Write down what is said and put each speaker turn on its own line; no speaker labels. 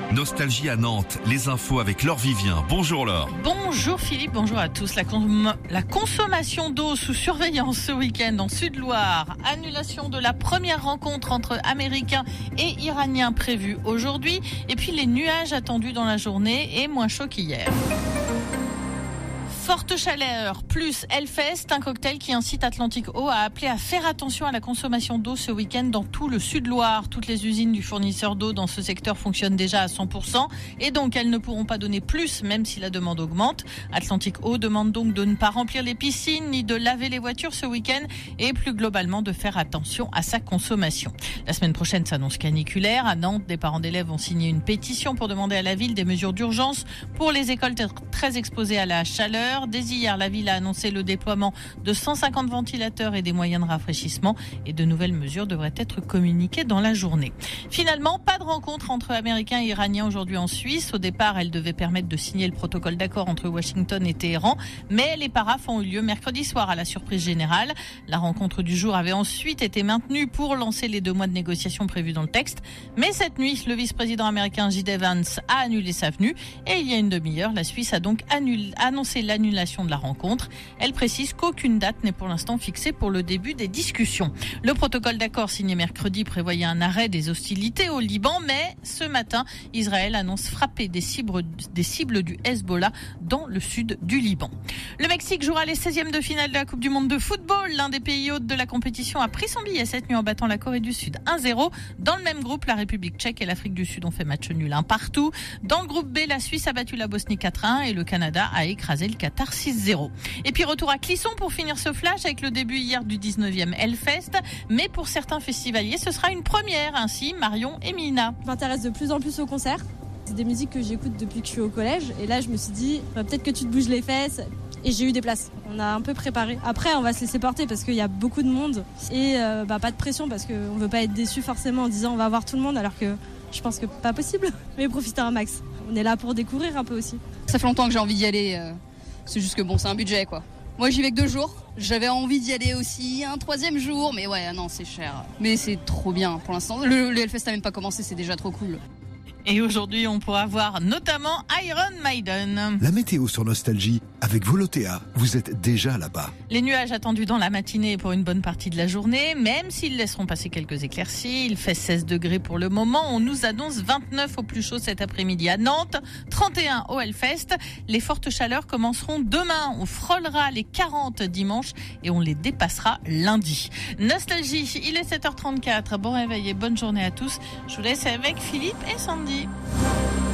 Nostalgie à Nantes, les infos avec Laure Vivien. Bonjour Laure.
Bonjour Philippe, bonjour à tous. La consommation d'eau sous surveillance ce week-end en Sud-Loire. Annulation de la première rencontre entre Américains et Iraniens prévue aujourd'hui. Et puis les nuages attendus dans la journée et moins chaud qu'hier. Forte chaleur plus Hellfest, un cocktail qui incite Atlantic Eau à appeler à faire attention à la consommation d'eau ce week-end dans tout le Sud-Loire. Toutes les usines du fournisseur d'eau dans ce secteur fonctionnent déjà à 100% et donc elles ne pourront pas donner plus même si la demande augmente. Atlantic Eau demande donc de ne pas remplir les piscines ni de laver les voitures ce week-end et plus globalement de faire attention à sa consommation. La semaine prochaine s'annonce caniculaire. À Nantes, des parents d'élèves ont signé une pétition pour demander à la ville des mesures d'urgence pour les écoles très exposées à la chaleur. Dès hier, la ville a annoncé le déploiement de 150 ventilateurs et des moyens de rafraîchissement et de nouvelles mesures devraient être communiquées dans la journée. Finalement, pas de rencontre entre Américains et Iraniens aujourd'hui en Suisse. Au départ, elle devait permettre de signer le protocole d'accord entre Washington et Téhéran, mais les paraphes ont eu lieu mercredi soir à la surprise générale. La rencontre du jour avait ensuite été maintenue pour lancer les 2 mois de négociations prévus dans le texte. Mais cette nuit, le vice-président américain J.D. Vance a annulé sa venue et il y a une demi-heure, la Suisse a donc annoncé l'annulation de la rencontre. Elle précise qu'aucune date n'est pour l'instant fixée pour le début des discussions. Le protocole d'accord signé mercredi prévoyait un arrêt des hostilités au Liban, mais ce matin, Israël annonce frapper des cibles du Hezbollah dans le sud du Liban. Le Mexique jouera les 16e de finale de la Coupe du Monde de football. L'un des pays hôtes de la compétition a pris son billet cette nuit en battant la Corée du Sud 1-0. Dans le même groupe, la République tchèque et l'Afrique du Sud ont fait match nul 1 partout. Dans le groupe B, la Suisse a battu la Bosnie 4-1 et le Canada a écrasé le Qatar 6-0. Et puis retour à Clisson pour finir ce flash avec le début hier du 19e Hellfest. Mais pour certains festivaliers, ce sera une première. Ainsi, Marion et Mina.
Je m'intéresse de plus en plus aux concerts. C'est des musiques que j'écoute depuis que je suis au collège. Et là, je me suis dit, peut-être que tu te bouges les fesses. Et j'ai eu des places. On a un peu préparé. Après, on va se laisser porter parce qu'il y a beaucoup de monde. Et pas de pression parce qu'on ne veut pas être déçu forcément en disant on va voir tout le monde alors que je pense que pas possible. Mais profiter un max. On est là pour découvrir un peu aussi.
Ça fait longtemps que j'ai envie d'y aller. C'est juste que bon, c'est un budget quoi. Moi j'y vais que 2 jours. J'avais envie d'y aller aussi un 3e jour. Mais ouais, non, c'est cher. Mais c'est trop bien pour l'instant. Le Hellfest n'a même pas commencé, c'est déjà trop cool.
Et aujourd'hui, on pourra voir notamment Iron Maiden.
La météo sur Nostalgie avec Volotea. Vous êtes déjà là-bas.
Les nuages attendus dans la matinée pour une bonne partie de la journée, même s'ils laisseront passer quelques éclaircies. Il fait 16 degrés pour le moment. On nous annonce 29 au plus chaud cet après-midi à Nantes, 31 au Hellfest. Les fortes chaleurs commenceront demain. On frôlera les 40 dimanche et on les dépassera lundi. Nostalgie, il est 7h34. Bon réveil et bonne journée à tous. Je vous laisse avec Philippe et Sandy.